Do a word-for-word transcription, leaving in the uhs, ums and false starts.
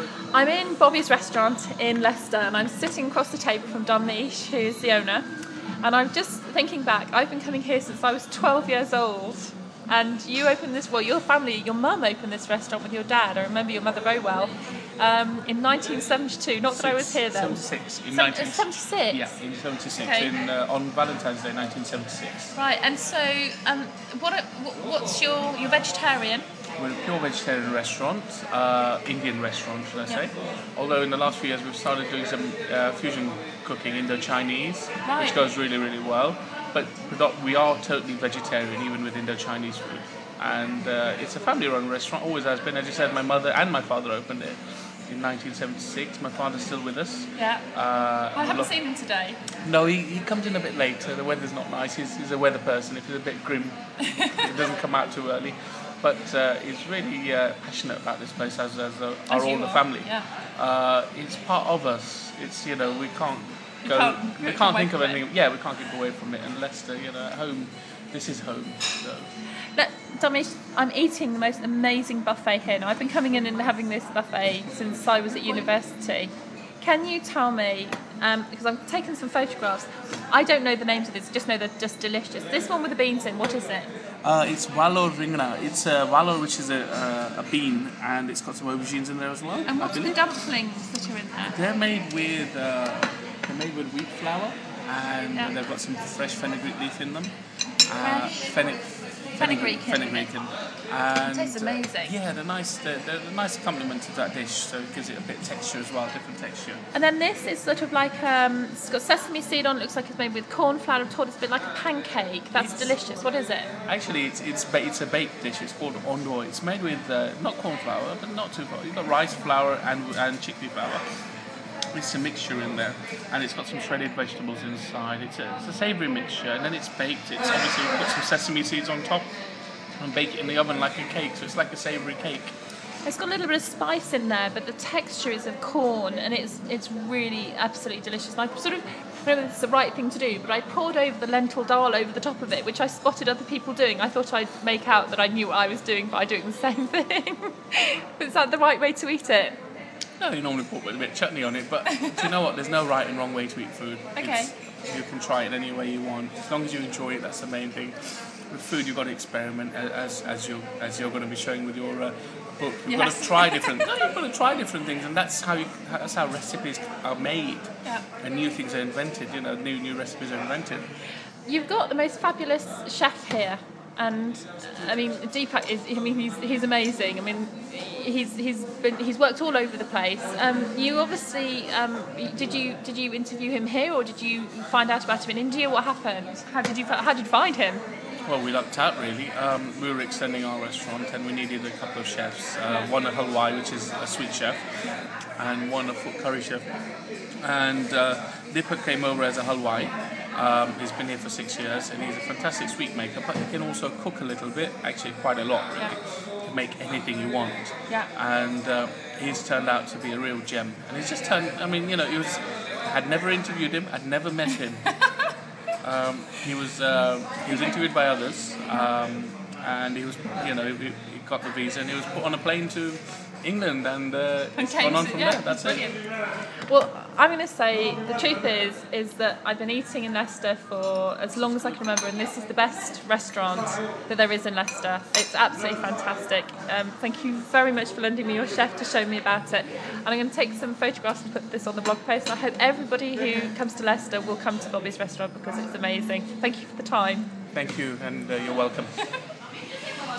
I'm in Bobby's restaurant in Leicester, and I'm sitting across the table from Dom Niche, who's the owner. And I'm just thinking back, I've been coming here since I was twelve years old. And you opened this, well, your family, your mum opened this restaurant with your dad. I remember your mother very well. Um, in nineteen seventy-two, not that I was here then. seventy-six. In Se- nineteen seventy-six? Yeah, in seventy-six, Okay. in, uh, on Valentine's Day, nineteen seventy-six. Right, and so um, what? what's your, you're vegetarian? We're a pure vegetarian restaurant, uh, Indian restaurant, should I Yeah. say. Although in the last few years we've started doing some uh, fusion cooking, Indo-Chinese, Right. which goes really, really well. But predo- we are totally vegetarian, even with Indo-Chinese food. And uh, it's a family-run restaurant, always has been. As you said, my mother and my father opened it in nineteen seventy-six. My father's still with us. Yeah. Uh, I haven't lo- seen him today. No, he, he comes in a bit later. The weather's not nice. He's, he's a weather person. If he's a bit grim, he doesn't come out too early. But uh, he's really uh, passionate about this place, as, as uh, As are you all the are, family. yeah. Uh, it's part of us. It's, you know, we can't You go. can't we get can't away think of from it. anything. Yeah, we can't get away from it. And Leicester, you know, at home, this is home. So. Look, Dominic, I'm eating the most amazing buffet here. Now, I've been coming in and having this buffet since I was at university. Can you tell me, um, because I've taken some photographs, I don't know the names of this, I just know they're just delicious. This one with the beans in, what is it? Uh, it's Walor Ringna. It's a uh, Walor, which is a, uh, a bean, and it's got some aubergines in there as well. And I what are the believe. dumplings that are in there? They're made with uh, they're made with wheat flour, and Yeah. they've got some fresh fenugreek leaf in them. Uh, Fresh? fenugreek. Fenugreek. Fenugreek. And, Tastes amazing. Uh, yeah, they're nice. They're, they're a nice accompaniment to that dish, so it gives it a bit of texture as well, different texture. And then this is sort of like, um, it's got sesame seed on, it looks like it's made with corn flour. I'm told it's a bit like a pancake. That's It's- delicious. What is it? Actually, it's it's ba- it's a baked dish. It's called ondo. It's made with uh, not corn flour, but not too far. You've got rice flour and and chickpea flour. It's a mixture in there, and it's got some shredded vegetables inside. It's a, it's a savoury mixture, and then it's baked. It's obviously put some sesame seeds on top, and bake it in the oven like a cake. So it's like a savoury cake. It's got a little bit of spice in there, but the texture is of corn, and it's it's really absolutely delicious. And I sort of I don't know if it's the right thing to do, but I poured over the lentil dal over the top of it, which I spotted other people doing. I thought I'd make out that I knew what I was doing by doing the same thing. Is that the right way to eat it? No, you normally put a bit of chutney on it, but do you know what? There's no right and wrong way to eat food. Okay. It's, you can try it any way you want, as long as you enjoy it. That's the main thing. With food, you've got to experiment, as as you as you're going to be showing with your uh, book. You've got Yes. to try different. No, you've got to try different things, and that's how you, that's how recipes are made, Yeah. and new things are invented. You know, new new recipes are invented. You've got the most fabulous chef here, and I mean Deepak is. I mean he's he's amazing. I mean he's he's been he's worked all over the place. Um, you obviously um, did you did you interview him here, or did you find out about him in India? What happened? How did you how did you find him? Well, we lucked out really. Um, we were extending our restaurant, and we needed a couple of chefs. Uh, one a halwai, which is a sweet chef, and one a foot curry chef. And uh, Deepak came over as a halwai. Um, he's been here for six years, and he's a fantastic sweet maker. But he can also cook a little bit, actually quite a lot, really, to make anything you want. Yeah. And uh, he's turned out to be a real gem. And he's just turned. I mean, you know, he was. I had never interviewed him. I'd never met him. Um, he was uh, he was interviewed by others, um, and he was you know he, he got the visa and he was put on a plane to England, and uh, it's came gone on to- from yeah, there. That's brilliant. it. Well, I'm going to say the truth is is that I've been eating in Leicester for as long as I can remember, and this is the best restaurant that there is in Leicester. It's absolutely fantastic. Um, thank you very much for lending me your chef to show me about it. And I'm going to take some photographs and put this on the blog post. I hope everybody who comes to Leicester will come to Bobby's restaurant because it's amazing. Thank you for the time. Thank you, and uh, you're welcome.